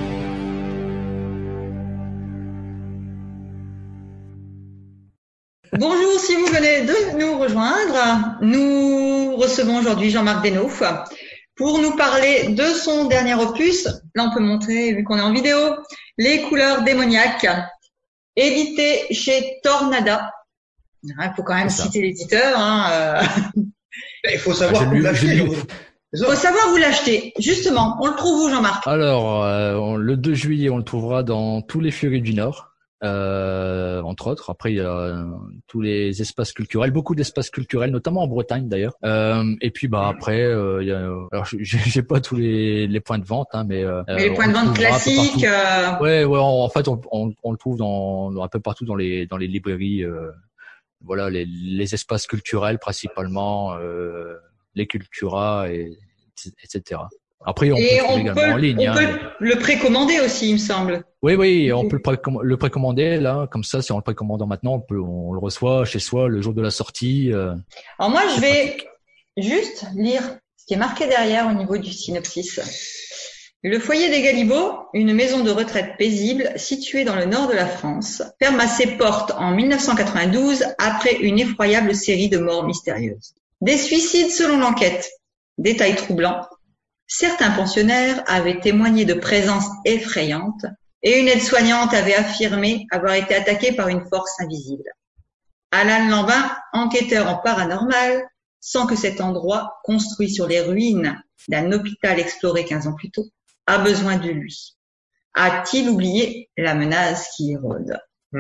Bonjour, si vous venez de nous rejoindre, nous recevons aujourd'hui Jean-Marc Desnaufs pour nous parler de son dernier opus. Là, on peut montrer, vu qu'on est en vidéo, Les couleurs démoniaques, édité chez Tornada. Il faut quand même citer l'éditeur. Il faut savoir où l'acheter. Il faut savoir où l'acheter. Justement, on le trouve où, Jean-Marc? Alors, le 2 juillet, on le trouvera dans tous les Furies du Nord. Entre autres. Après, il y a tous les espaces culturels, beaucoup d'espaces culturels, notamment en Bretagne d'ailleurs. Et puis après, il y a, alors j'ai pas tous les points de vente, mais les points de vente classiques. Ouais, en fait, on le trouve un peu partout dans les librairies. Voilà, les espaces culturels principalement, les Cultura, etc. Après, on peut le trouver également en ligne. On peut le précommander aussi, il me semble. Oui, on peut le précommander là, comme ça, si on le précommande maintenant, on le reçoit chez soi le jour de la sortie. Alors moi, je vais juste lire ce qui est marqué derrière au niveau du synopsis. Le foyer des Galibots, une maison de retraite paisible située dans le nord de la France, ferme à ses portes en 1992 après une effroyable série de morts mystérieuses. Des suicides selon l'enquête. Détail troublant. Certains pensionnaires avaient témoigné de présences effrayantes et une aide-soignante avait affirmé avoir été attaquée par une force invisible. Alan Lambin, enquêteur en paranormal, sent que cet endroit, construit sur les ruines d'un hôpital exploré 15 ans plus tôt, a besoin de lui. A-t-il oublié la menace qui y rôde?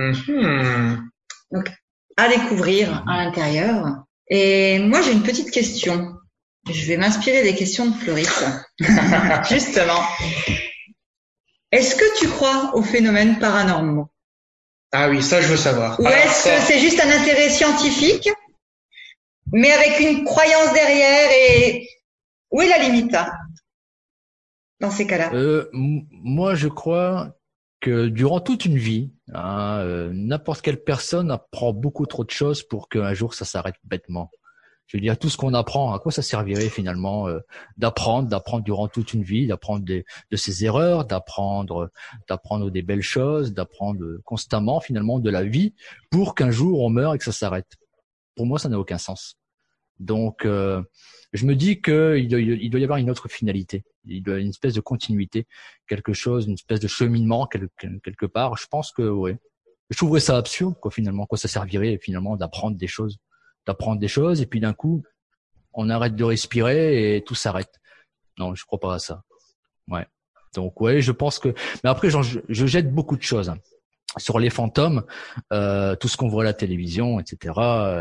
Donc, à découvrir à l'intérieur. Et moi, j'ai une petite question. Je vais m'inspirer des questions de Floris. Justement. Est-ce que tu crois aux phénomènes paranormaux? Ah oui, ça je veux savoir. Ou est-ce que c'est juste un intérêt scientifique, mais avec une croyance derrière, et où est la limite dans ces cas-là? Moi, je crois que durant toute une vie, n'importe quelle personne apprend beaucoup trop de choses pour qu'un jour ça s'arrête bêtement. Je veux dire, tout ce qu'on apprend, à quoi ça servirait finalement d'apprendre durant toute une vie, d'apprendre de ses erreurs, d'apprendre des belles choses, d'apprendre constamment finalement de la vie pour qu'un jour on meure et que ça s'arrête. Pour moi, ça n'a aucun sens. Donc, je me dis qu'il doit y avoir une autre finalité. Il doit y avoir une espèce de continuité, quelque chose, une espèce de cheminement quelque part. Je pense que, ouais. Je trouverais ça absurde, quoi, finalement. Quoi ça servirait, finalement, d'apprendre des choses, et puis d'un coup, on arrête de respirer et tout s'arrête. Non, je crois pas à ça. Ouais. Donc, ouais, je pense que, mais après, je jette beaucoup de choses, sur les fantômes, tout ce qu'on voit à la télévision, etc.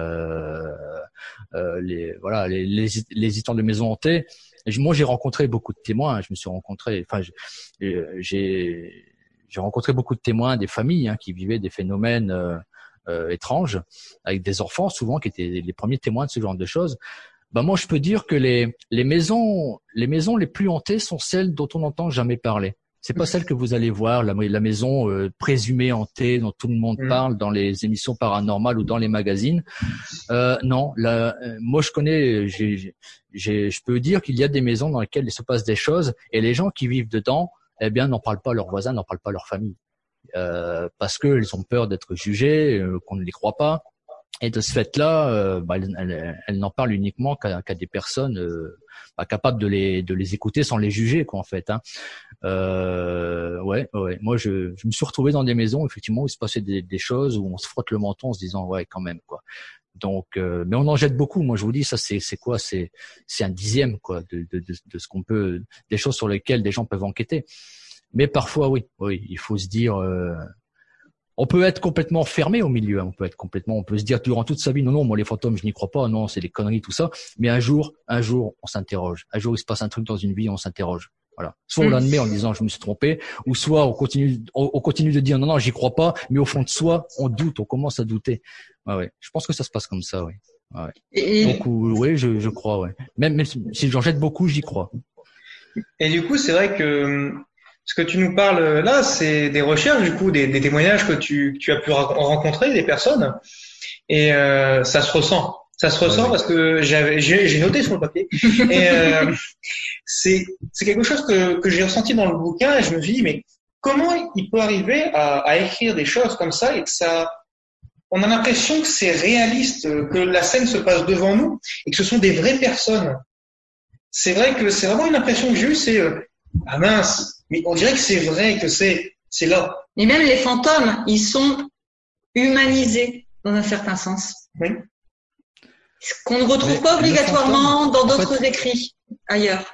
Les histoires de maisons hantées. Moi, j'ai rencontré beaucoup de témoins. J'ai rencontré beaucoup de témoins, des familles qui vivaient des phénomènes étranges, avec des enfants souvent qui étaient les premiers témoins de ce genre de choses. Moi, je peux dire que les maisons les plus hantées sont celles dont on n'entend jamais parler. C'est pas celle que vous allez voir, la maison présumée hantée dont tout le monde parle dans les émissions paranormales ou dans les magazines. Non, moi je connais, je peux dire qu'il y a des maisons dans lesquelles il se passe des choses et les gens qui vivent dedans, eh bien, n'en parlent pas à leurs voisins, n'en parlent pas à leur famille, parce qu'ils ont peur d'être jugés, qu'on ne les croit pas. Et de ce fait-là, elles n'en parlent uniquement qu'à des personnes capables de les écouter sans les juger, quoi, en fait. Ouais. Moi, je me suis retrouvé dans des maisons, effectivement, où il se passait des choses, où on se frotte le menton en se disant, ouais, quand même, quoi. Donc, mais on en jette beaucoup. Moi, je vous dis, ça, c'est quoi? C'est un dixième, quoi, de ce qu'on peut, des choses sur lesquelles des gens peuvent enquêter. Mais parfois, oui, il faut se dire. On peut être complètement fermé au milieu, on peut se dire durant toute sa vie, non, moi les fantômes, je n'y crois pas, non, c'est des conneries, tout ça. Mais un jour, on s'interroge. Un jour, il se passe un truc dans une vie, on s'interroge. Voilà. Soit on l'admet en disant, je me suis trompé, ou soit on continue de dire, non, j'y crois pas, mais au fond de soi, on doute, on commence à douter. Ouais. Je pense que ça se passe comme ça, oui. Ouais. Donc, oui, je crois, ouais. Même si j'en jette beaucoup, j'y crois. Et du coup, c'est vrai que, ce que tu nous parles là, c'est des recherches, du coup, des témoignages que tu as pu rencontrer, des personnes, et ça se ressent. Ça se ressent parce que j'ai noté sur le papier. Et c'est quelque chose que j'ai ressenti dans le bouquin, et je me suis dit, mais comment il peut arriver à écrire des choses comme ça et que ça, on a l'impression que c'est réaliste, que la scène se passe devant nous et que ce sont des vraies personnes. c'est vrai que c'est vraiment une impression que j'ai eue, c'est ah mince, mais on dirait que c'est vrai, que c'est là. Et même les fantômes, ils sont humanisés dans un certain sens. Oui. Ce qu'on ne retrouve pas obligatoirement dans d'autres écrits ailleurs.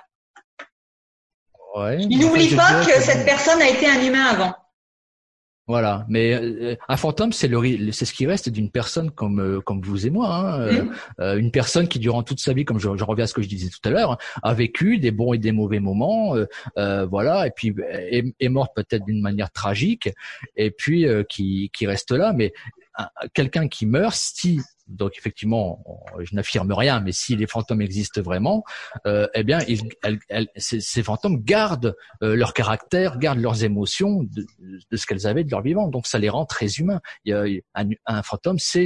Ouais, il n'oublie pas que cette personne a été un humain avant. Voilà, mais un fantôme, c'est ce qui reste d'une personne comme vous et moi, hein. Une personne qui durant toute sa vie, comme je reviens à ce que je disais tout à l'heure, a vécu des bons et des mauvais moments, voilà, et puis est morte peut-être d'une manière tragique, et puis qui reste là. Mais quelqu'un qui meurt, donc effectivement, je n'affirme rien, mais si les fantômes existent vraiment, eh bien, ces fantômes gardent leur caractère, gardent leurs émotions de ce qu'elles avaient de leur vivant. Donc ça les rend très humains. Un fantôme, c'est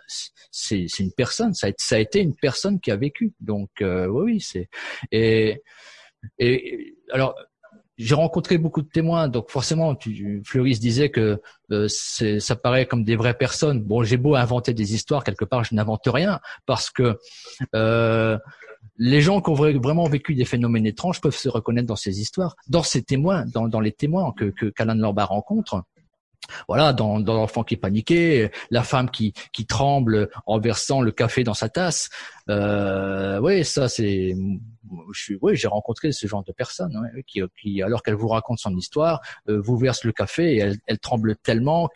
une personne. Ça a été une personne qui a vécu. Donc oui, c'est et alors. J'ai rencontré beaucoup de témoins, donc forcément, Fleury disait que ça paraît comme des vraies personnes. Bon, j'ai beau inventer des histoires, quelque part, je n'invente rien, parce que les gens qui ont vraiment vécu des phénomènes étranges peuvent se reconnaître dans ces histoires, dans ces témoins, dans les témoins qu'Alain de Lambert rencontre. Voilà, dans l'enfant qui est paniqué, la femme qui tremble en versant le café dans sa tasse. Oui, ça c'est. J'ai rencontré ce genre de personnes qui, alors qu'elle vous raconte son histoire, vous verse le café et elle tremble tellement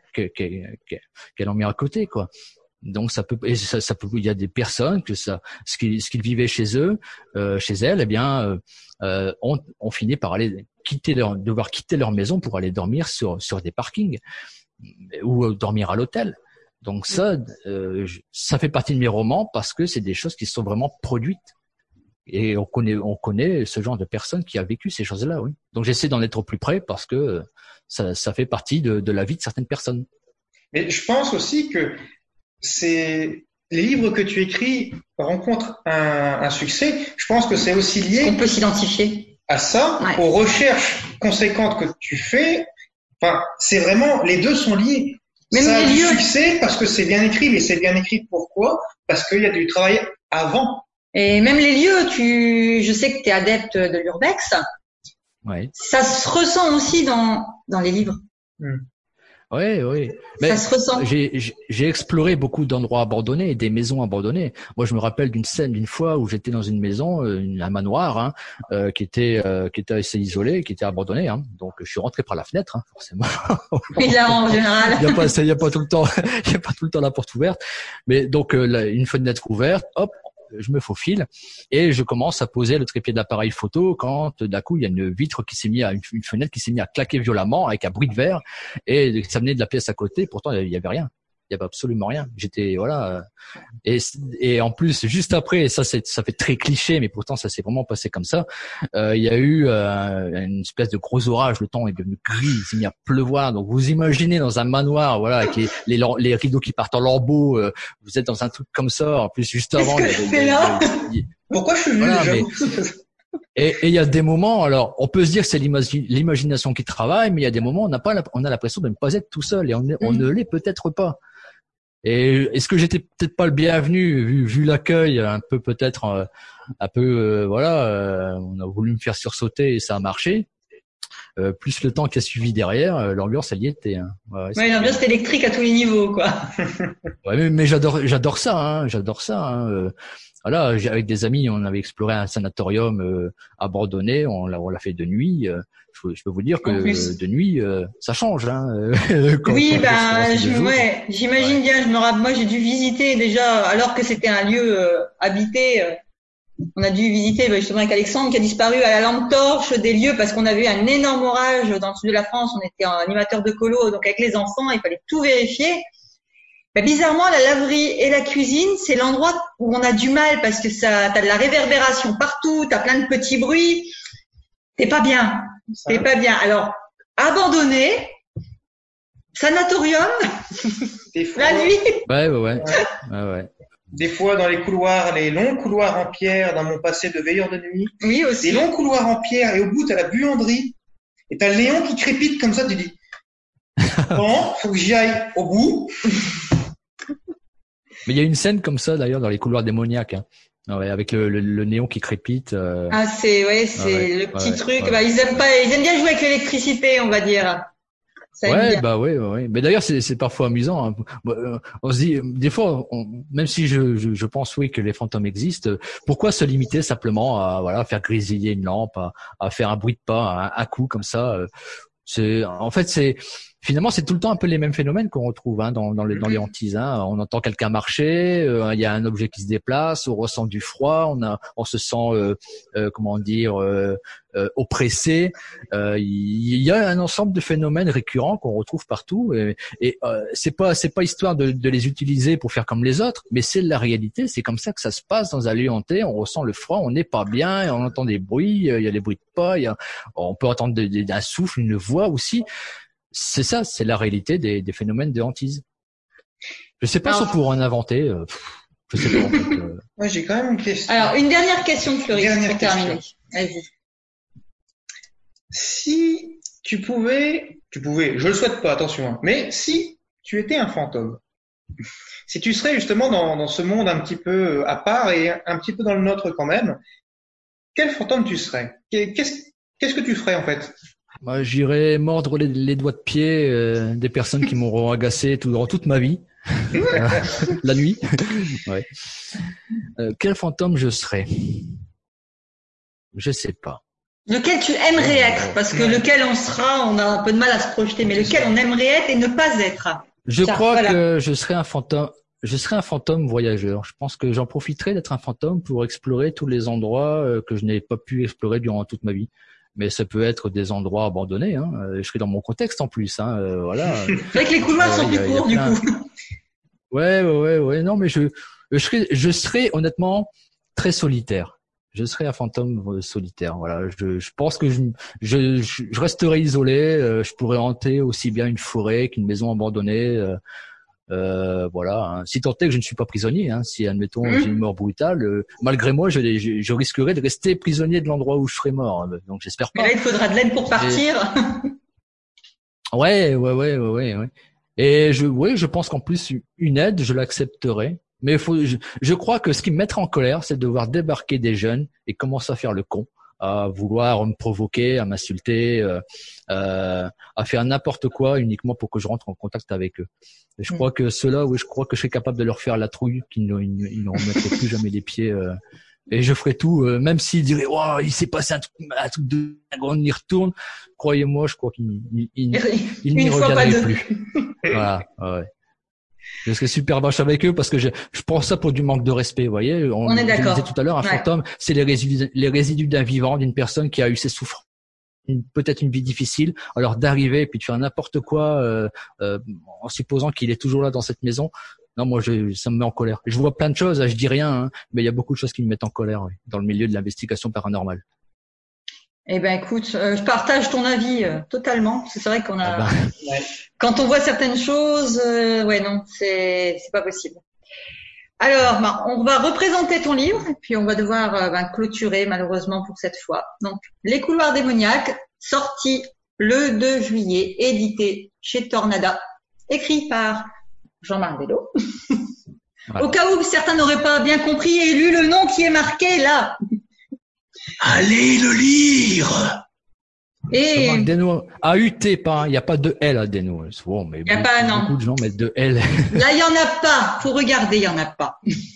qu'elle en met à côté, quoi. Donc ça peut, il y a des personnes que ce qu'ils vivaient chez eux, chez elles, eh bien, on finit par devoir quitter leur maison pour aller dormir sur des parkings ou dormir à l'hôtel. Donc ça fait partie de mes romans parce que c'est des choses qui sont vraiment produites. Et on connaît ce genre de personnes qui a vécu ces choses-là, oui. Donc j'essaie d'en être au plus près parce que ça fait partie de la vie de certaines personnes. Mais je pense aussi que les livres que tu écris rencontrent un succès. Je pense que c'est aussi lié. On peut s'identifier à ça, ouais. Aux recherches conséquentes que tu fais. Enfin, c'est vraiment, les deux sont liés. Même ça a du succès parce que c'est bien écrit, mais c'est bien écrit pourquoi? Parce qu'il y a du travail avant. Et même les lieux, je sais que tu es adepte de l'urbex. Ouais. Ça se ressent aussi dans les livres. Oui. Mais ça se ressent. J'ai exploré beaucoup d'endroits abandonnés et des maisons abandonnées. Moi, je me rappelle d'une fois où j'étais dans une maison, un manoir, qui était assez isolé, qui était abandonné. Donc, je suis rentré par la fenêtre, forcément. Oui, là, en général. Il y a pas tout le temps la porte ouverte. Mais donc, une fenêtre ouverte, hop. Je me faufile et je commence à poser le trépied de l'appareil photo quand d'un coup il y a une fenêtre qui s'est mise à claquer violemment avec un bruit de verre et ça venait de la pièce à côté. Pourtant il y avait rien, il y avait absolument rien. J'étais et en plus juste après ça fait très cliché mais pourtant ça s'est vraiment passé comme ça. Il y a eu une espèce de gros orage, le temps est devenu gris, il s'est mis à pleuvoir. Donc vous imaginez dans un manoir avec les rideaux qui partent en lambeaux, vous êtes dans un truc comme ça. En plus juste avant pourquoi je suis venu Et il y a des moments, alors on peut se dire que c'est l'imagination qui travaille, mais il y a des moments on a l'impression de ne pas être tout seul et on ne l'est peut-être pas. Et est-ce que j'étais peut-être pas le bienvenu vu l'accueil on a voulu me faire sursauter et ça a marché. Plus le temps qui a suivi derrière, l'ambiance elle y était. Ouais, l'ambiance électrique à tous les niveaux, quoi. Ouais, mais j'adore ça. Voilà, avec des amis, on avait exploré un sanatorium abandonné, on l'a fait de nuit. Je peux vous dire que de nuit, ça change. Oui, j'imagine bien. Moi, j'ai dû visiter déjà, alors que c'était un lieu habité. On a dû visiter justement avec Alexandre qui a disparu à la lampe torche des lieux parce qu'on avait un énorme orage dans le sud de la France. On était en animateur de colo, donc avec les enfants, il fallait tout vérifier. Bizarrement, la laverie et la cuisine, c'est l'endroit où on a du mal parce que t'as de la réverbération partout, t'as plein de petits bruits. T'es pas bien. Alors, abandonné, sanatorium, la nuit. Ouais. Des fois, dans les couloirs, les longs couloirs en pierre, dans mon passé de veilleur de nuit. Oui, aussi. Des longs couloirs en pierre, et au bout, t'as la buanderie. Et t'as le Léon qui crépite comme ça, tu dis, bon, faut que j'y aille au bout. Mais il y a une scène comme ça, d'ailleurs, dans les couloirs démoniaques. Ouais, avec le néon qui crépite. Ah, c'est le petit truc. Bah, ils aiment bien jouer avec l'électricité, on va dire. Ouais. Mais d'ailleurs, c'est parfois amusant. Hein. On se dit, des fois, même si je pense que les fantômes existent, pourquoi se limiter simplement à faire grésiller une lampe, à faire un bruit de pas, un coup comme ça. Finalement, c'est tout le temps un peu les mêmes phénomènes qu'on retrouve dans les hantises. Hein. On entend quelqu'un marcher, il y a un objet qui se déplace, on ressent du froid, on se sent oppressé. Il y a un ensemble de phénomènes récurrents qu'on retrouve partout. Et c'est pas histoire de les utiliser pour faire comme les autres, mais c'est la réalité. C'est comme ça que ça se passe dans un lieu hanté. On ressent le froid, on n'est pas bien, on entend des bruits. Il y a des bruits de pas, on peut entendre un souffle, une voix aussi. C'est ça, c'est la réalité des phénomènes de hantise. Je sais pas si on pourrait en inventer. Je sais pas. En fait, Moi, j'ai quand même une question. Alors, une dernière question de Floris pour terminer. Vas-y. Si tu pouvais, je le souhaite pas, attention, hein, mais si tu étais un fantôme, si tu serais justement dans ce monde un petit peu à part et un petit peu dans le nôtre quand même, quel fantôme tu serais? Qu'est-ce que tu ferais en fait? Moi, j'irais mordre les doigts de pied des personnes qui m'auront agacé durant toute ma vie, la nuit. Ouais. Quel fantôme je serais? Je sais pas. Lequel tu aimerais être? Parce que lequel on sera, on a un peu de mal à se projeter, mais lequel on aimerait être et ne pas être? Je crois que je serais un fantôme. Je serais un fantôme voyageur. Je pense que j'en profiterais d'être un fantôme pour explorer tous les endroits que je n'ai pas pu explorer durant toute ma vie. Mais ça peut être des endroits abandonnés. Hein. Je serais dans mon contexte en plus. Voilà. C'est vrai que les couloirs sont plus courts du coup. Ouais. Non, mais je serais honnêtement très solitaire. Je serais un fantôme solitaire. Voilà. Je pense que je resterais isolé. Je pourrais hanter aussi bien une forêt qu'une maison abandonnée. Voilà. Hein. Si tant est que je ne suis pas prisonnier, hein. Si admettons j'ai une mort brutale, malgré moi, je risquerais de rester prisonnier de l'endroit où je serais mort. Hein. Donc j'espère pas. Mais là, il faudra de l'aide pour partir. Ouais. Et je pense qu'en plus une aide, je l'accepterais. Mais je crois que ce qui me mettrait en colère, c'est de voir débarquer des jeunes et commencer à faire le con, à vouloir me provoquer, à m'insulter, à faire n'importe quoi uniquement pour que je rentre en contact avec eux. Et je crois que ceux-là, je crois que je serais capable de leur faire la trouille, qu'ils ne remettraient plus jamais les pieds. Et je ferais tout, même s'ils diraient, wow, il s'est passé un truc de on y retourne. Croyez-moi, je crois qu'ils n'y reviendraient plus. Voilà, ouais. Je serais super vache avec eux parce que je pense ça pour du manque de respect, vous voyez. On est d'accord. Je disais tout à l'heure, un fantôme, c'est les résidus d'un vivant, d'une personne qui a eu ses souffrances, peut-être une vie difficile. Alors d'arriver et puis de faire n'importe quoi en supposant qu'il est toujours là dans cette maison, non, moi ça me met en colère. Je vois plein de choses, je dis rien, hein, mais il y a beaucoup de choses qui me mettent en colère dans le milieu de l'investigation paranormale. Eh ben écoute, je partage ton avis totalement. C'est vrai qu'on a, quand on voit certaines choses, non, c'est pas possible. Alors, on va représenter ton livre et puis on va devoir clôturer malheureusement pour cette fois. Donc, Les couloirs démoniaques, sorti le 2 juillet, édité chez Tornada, écrit par Jean-Marc Bello. Voilà. Au cas où certains n'auraient pas bien compris et lu le nom qui est marqué là. Allez le lire. Et AUT, pas, il n'y a pas de L à Deno. Bon, mais beaucoup de gens mettent de L. Là, il n'y en a pas. Faut regarder, il n'y en a pas.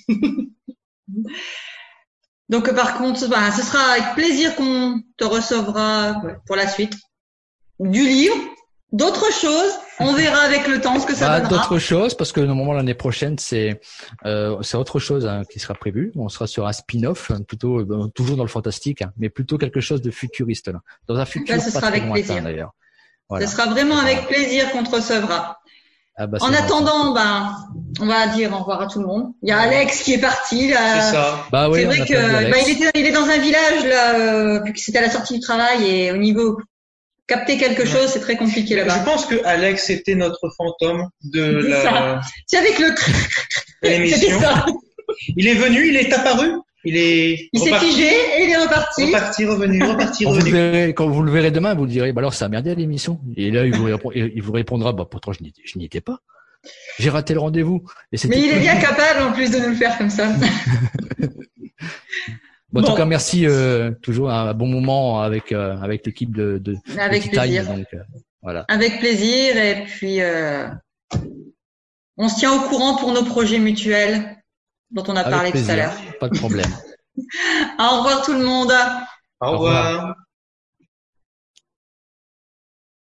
Donc, par contre, ce sera avec plaisir qu'on te recevra pour la suite du livre. D'autres choses, on verra avec le temps ce que ça donnera. D'autres choses, parce que normalement l'année prochaine c'est autre chose qui sera prévu. On sera sur un spin-off, plutôt toujours dans le fantastique, mais plutôt quelque chose de futuriste là, dans un futur ce sera avec plaisir d'ailleurs. Voilà. Ce sera vraiment avec plaisir qu'on te recevra. En attendant, on va dire au revoir à tout le monde. Il y a Alex qui est parti là. C'est ça. C'est vrai que il est dans un village là, vu que c'était à la sortie du travail et au niveau capter quelque chose, c'est très compliqué là-bas. Je pense que Alex était notre fantôme de C'est avec l'émission. Il est venu, il est apparu, il s'est figé et il est reparti. Revenu. Quand vous le verrez demain, vous le direz, alors ça a merdé l'émission. Et là, il vous répondra, pourtant je n'y étais pas. J'ai raté le rendez-vous. Mais il est bien capable en plus de nous le faire comme ça. Bon, en tout cas, merci. Toujours un bon moment avec l'équipe de avec plaisir. Time, donc, voilà. Avec plaisir. Et puis, on se tient au courant pour nos projets mutuels dont on a parlé tout à l'heure. Pas de problème. Au revoir tout le monde. Au revoir.